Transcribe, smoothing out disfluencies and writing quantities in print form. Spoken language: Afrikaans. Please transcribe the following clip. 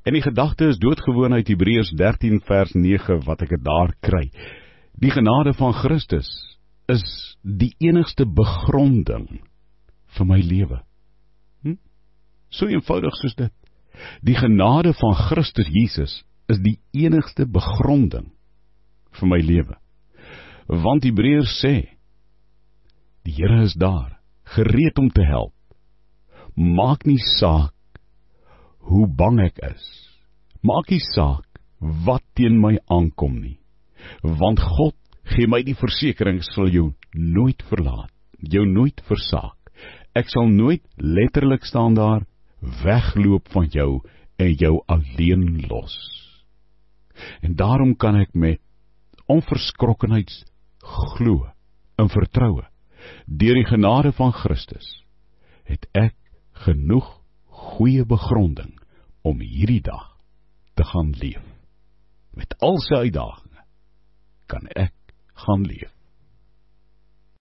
En die gedagte is doodgewoon uit Hebreërs 13 vers 9 wat ek daar kry. Die genade van Christus is die enigste begronding vir my lewe. So eenvoudig soos dit. Die genade van Christus Jesus is die enigste begronding vir my lewe. Want Hebreërs sê, die Here is daar, gereed om te help. Maak nie saak hoe bang ek is. Maak nie saak wat teen my aankom nie. Want God gee my die versekering, sal jou nooit verlaat, jou nooit versaak. Ek sal nooit letterlik staan daar, wegloop van jou en jou alleen los. En daarom kan ek met onverskrokkenheid glo en vertroue. Deur die genade van Christus het ek genoeg goeie begronding om hierdie dag te gaan leef. Met al sy uitdagings kan ek gaan leef.